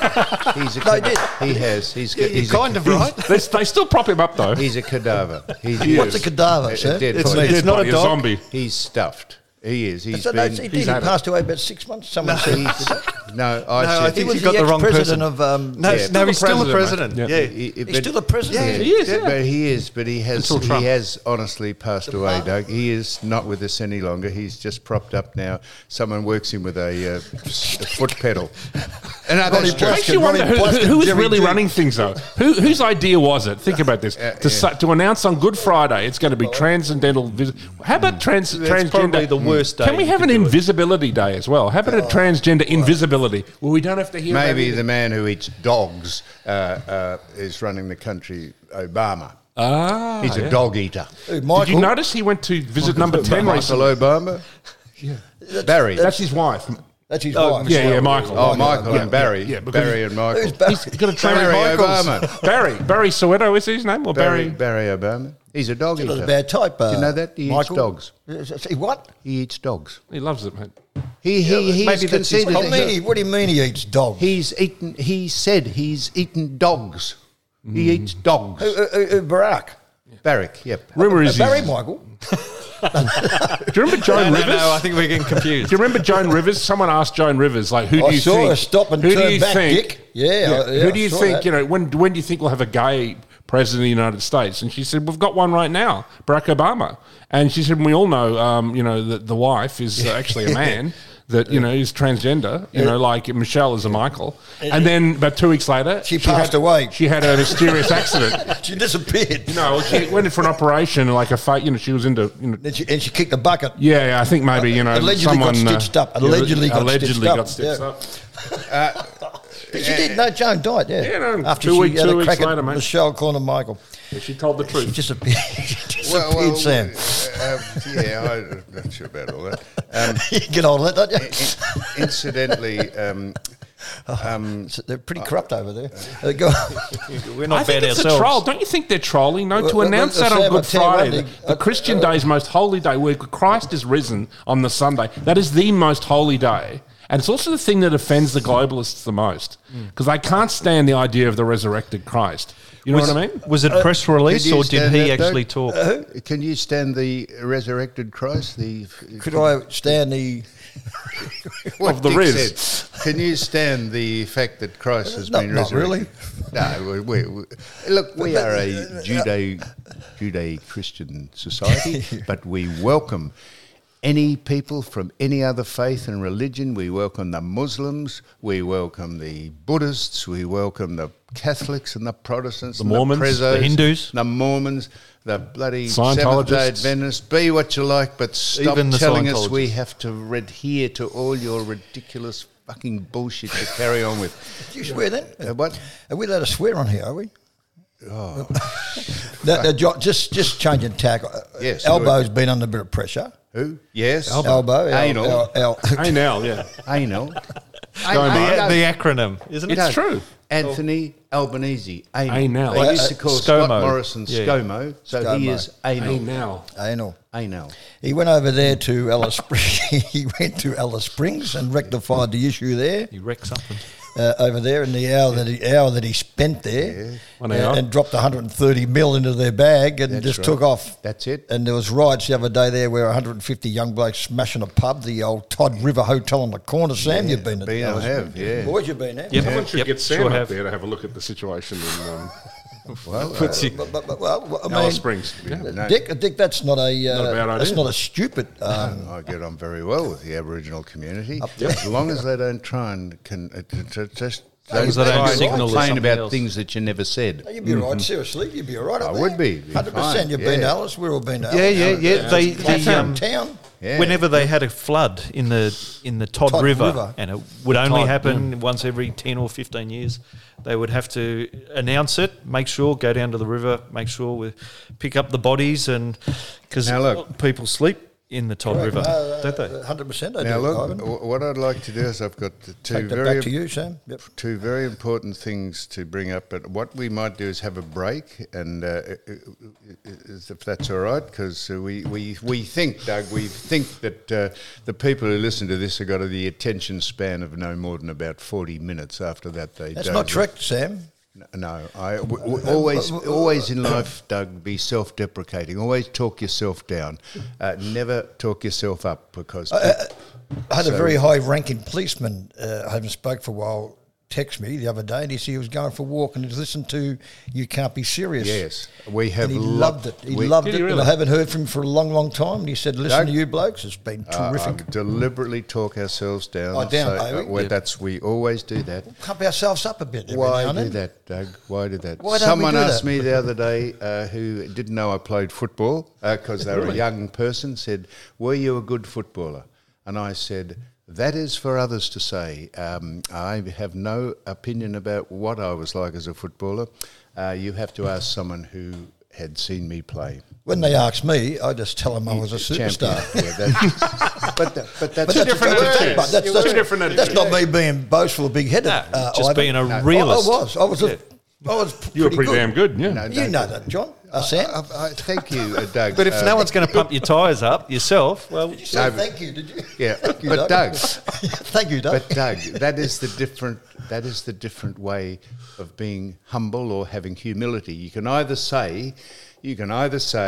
Speaker 2: has. He's
Speaker 7: kind of right.
Speaker 4: They still prop him up though.
Speaker 2: He's a cadaver.
Speaker 3: What's a cadaver, sir?
Speaker 4: It's not a zombie.
Speaker 2: He's stuffed. He is. He
Speaker 3: passed away about 6 months. Someone said.
Speaker 7: I think
Speaker 3: he was
Speaker 7: got the wrong person.
Speaker 3: He's
Speaker 7: still the president.
Speaker 3: He's still the president.
Speaker 2: He is. But he has honestly passed away, Doug. He is not with us any longer. He's just propped up now. Someone works him with a foot pedal. And
Speaker 4: makes you wonder who is really running things though. Whose idea was it? Think about this. To announce on Good Friday it's going to be transcendental. How about transgender?
Speaker 8: Probably the worst day.
Speaker 4: Can we have an invisibility day as well? How about a transgender invisibility? Well, we don't have to hear.
Speaker 2: Maybe the man who eats dogs is running the country. Obama. He's a dog eater.
Speaker 4: Did you notice he went to visit number 10 recently?
Speaker 2: Michael Obama. Yeah. Barry.
Speaker 4: That's his wife.
Speaker 3: That's his wife.
Speaker 4: Yeah, Michael.
Speaker 2: Oh, Michael and Barry. Yeah, Barry and Michael.
Speaker 3: Who's
Speaker 4: He's got a train
Speaker 2: Barry
Speaker 4: Michaels.
Speaker 2: Obama.
Speaker 4: Barry Soweto is his name, or Barry?
Speaker 2: Barry Obama. He's a dog eater.
Speaker 3: a bad type.
Speaker 2: Do you know that? He eats dogs.
Speaker 3: What?
Speaker 2: He eats dogs.
Speaker 4: He loves it, mate.
Speaker 2: He's conceded.
Speaker 3: What do you mean he eats dogs?
Speaker 2: He said he's eaten dogs. He eats dogs.
Speaker 3: Barack.
Speaker 2: Barrack, yep.
Speaker 4: Rumour is
Speaker 3: Barry Michael.
Speaker 4: Do you remember Joan Rivers?
Speaker 7: No, I think we're getting confused.
Speaker 4: Do you remember Joan Rivers? Someone asked Joan Rivers, like, who do you think?
Speaker 3: I saw her stop and turn back, Dick. Yeah.
Speaker 4: Who do you think, when do you think we'll have a gay president of the United States? And she said, we've got one right now, Barack Obama. And she said, we all know, that the wife is actually a man that, is transgender, like Michelle is a Michael. And then about 2 weeks later...
Speaker 3: She passed away.
Speaker 4: She had a mysterious accident.
Speaker 3: She disappeared.
Speaker 4: She went in for an operation, like a fake, she was into...
Speaker 3: And she kicked the bucket.
Speaker 4: Yeah, I think maybe,
Speaker 3: allegedly
Speaker 4: someone...
Speaker 3: got stitched up. Allegedly got stitched up. She did. No, Joan died, yeah.
Speaker 4: Yeah, no,
Speaker 3: after
Speaker 4: 2
Speaker 3: she
Speaker 4: weeks
Speaker 3: had a
Speaker 4: later,
Speaker 3: crack at
Speaker 4: mate.
Speaker 3: Michelle calling her Michael.
Speaker 4: Yeah, she told the truth.
Speaker 3: She disappeared, Sam.
Speaker 2: I'm not sure about all that.
Speaker 3: You get on that, don't you?
Speaker 2: Incidentally...
Speaker 3: they're pretty corrupt over there. Go
Speaker 8: We're not
Speaker 4: I think
Speaker 8: bad
Speaker 4: it's
Speaker 8: ourselves.
Speaker 4: a troll. Don't you think they're trolling? No, to announce that on Good Friday, the Christian Day's most holy day, where Christ is risen on the Sunday, that is the most holy day. And it's also the thing that offends the globalists the most, because they can't stand the idea of the resurrected Christ. You know what I mean?
Speaker 8: Was it press release or did he actually talk?
Speaker 2: Can you stand the resurrected Christ?
Speaker 3: Could I stand the...
Speaker 4: Of the
Speaker 2: Dick
Speaker 4: Riz.
Speaker 2: said, can you stand the fact that Christ has been
Speaker 3: Not
Speaker 2: resurrected?
Speaker 3: really.
Speaker 2: No, look, we are a Judeo-Christian society, but we welcome any people from any other faith and religion. We welcome the Muslims, we welcome the Buddhists, we welcome the Catholics and the Protestants,
Speaker 4: the Mormons,
Speaker 2: the
Speaker 8: Hindus,
Speaker 2: the Mormons, the bloody
Speaker 4: Scientologists.
Speaker 2: Seventh-day Adventists. Be what you like, but stop
Speaker 8: Even the
Speaker 2: telling us
Speaker 8: Scientologists.
Speaker 2: we have to adhere to all your ridiculous fucking bullshit you carry on with.
Speaker 3: Do you swear then?
Speaker 2: What?
Speaker 3: Are we allowed to swear on here, are we? Oh. Now, John, just changing tack.
Speaker 2: Yes.
Speaker 3: Elbow's been under a bit of pressure.
Speaker 2: Who? Yes.
Speaker 3: Elbow.
Speaker 2: Anal.
Speaker 4: Anal, yeah.
Speaker 2: Anal.
Speaker 8: The acronym, isn't it?
Speaker 4: It's true.
Speaker 2: Anthony Albanese.
Speaker 4: Anal.
Speaker 2: They used to call Scott
Speaker 8: ScoMo.
Speaker 2: Morrison ScoMo, so he
Speaker 3: ScoMo.
Speaker 2: is anal.
Speaker 4: Anal.
Speaker 3: Anal.
Speaker 2: Anal.
Speaker 3: He went over there to Alice Springs. He went to Alice Springs and rectified the issue there.
Speaker 8: You wrecked something.
Speaker 3: Over there, in the hour that he spent there, and dropped 130 mil into their bag and took off.
Speaker 2: That's it.
Speaker 3: And there was riots the other day there where 150 young blokes smashing a pub, the old Todd River Hotel on the corner. Sam, you've been there.
Speaker 2: I have, yeah.
Speaker 3: Boys, you've been there.
Speaker 8: Yep.
Speaker 4: Someone should get Sam
Speaker 8: sure
Speaker 4: up there to have a look at the situation in
Speaker 2: Well,
Speaker 3: I mean,
Speaker 4: Alice Springs. Yeah.
Speaker 2: no,
Speaker 3: Dick, that's not a
Speaker 4: bad idea.
Speaker 3: that's not a stupid.
Speaker 2: I get on very well with the Aboriginal community, as long as they don't try and just
Speaker 8: as they don't signal to
Speaker 2: complain
Speaker 8: something
Speaker 2: about
Speaker 8: else.
Speaker 2: things that you never said.
Speaker 3: You'd be all right. Seriously, you'd be all right.
Speaker 2: I would be.
Speaker 3: 100%. You've been to Alice. We're all been to Alice.
Speaker 8: Yeah. They
Speaker 3: town.
Speaker 2: Yeah.
Speaker 8: whenever they had a flood in the Todd River, and it would only happen once every 10 or 15 years, they would have to announce it, make sure, go down to the river, make sure we pick up the bodies, and because people sleep in the Todd River, don't they?
Speaker 3: 100%.
Speaker 2: Now look, what I'd like to do is I've got two very important things to bring up. But what we might do is have a break, and if that's all right, because we think, Doug, we think that the people who listen to this have got the attention span of no more than about 40 minutes. After that,
Speaker 3: That's not correct, Sam.
Speaker 2: No, always in life, Doug, be self-deprecating. Always talk yourself down. Never talk yourself up, because...
Speaker 3: I had a very high-ranking policeman, I haven't spoke for a while, text me the other day, and he said he was going for a walk and he listened to You Can't Be Serious.
Speaker 2: Yes, we have
Speaker 3: and he loved it. He loved it,
Speaker 4: really?
Speaker 3: and I haven't heard from him for a long, long time. And he said, listen to you blokes, it's been terrific.
Speaker 2: Deliberately talk ourselves down. We always do that.
Speaker 3: Pump ourselves up a bit.
Speaker 2: Why do that, Doug? Why do that?
Speaker 3: Why don't
Speaker 2: Someone
Speaker 3: we do
Speaker 2: asked
Speaker 3: that?
Speaker 2: me the other day who didn't know I played football, because they were a young person, said, were you a good footballer? And I said, that is for others to say. I have no opinion about what I was like as a footballer. You have to ask someone who had seen me play.
Speaker 3: When they ask me, I just tell them I was a superstar.
Speaker 2: But that's a different attitude.
Speaker 3: That's not me being boastful or big-headed.
Speaker 8: Just being a realist.
Speaker 3: I was
Speaker 4: You were pretty damn good, yeah.
Speaker 3: You know that, John. Sam?
Speaker 2: Thank you, Doug.
Speaker 8: But if no one's going to pump your tyres up yourself, well...
Speaker 3: Did you say thank you, did you?
Speaker 2: Yeah,
Speaker 3: Thank you,
Speaker 2: but Doug.
Speaker 3: Thank you, Doug.
Speaker 2: But Doug, that is the different way of being humble or having humility. You can either say, well,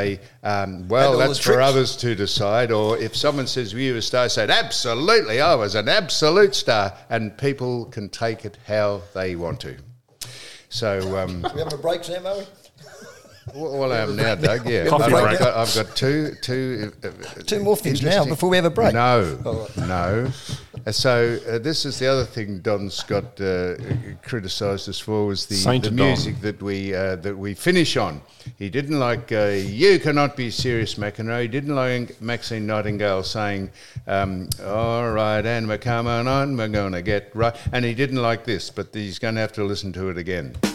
Speaker 2: that's for others to decide, or if someone says, were you a star, say, absolutely, I was an absolute star, and people can take it how they want to. So...
Speaker 3: we having a break, Sam, are we?
Speaker 2: Well, I am now, Doug. Yeah,
Speaker 4: Coffee break.
Speaker 2: I've got two
Speaker 3: more things now before we have a break.
Speaker 2: No. So this is the other thing Don Scott criticised us for, was the music that we finish on. He didn't like "You Cannot Be Serious, McEnroe." He didn't like Maxine Nightingale saying, "All right, and we're coming on, we're going to get right." And he didn't like this, but he's going to have to listen to it again.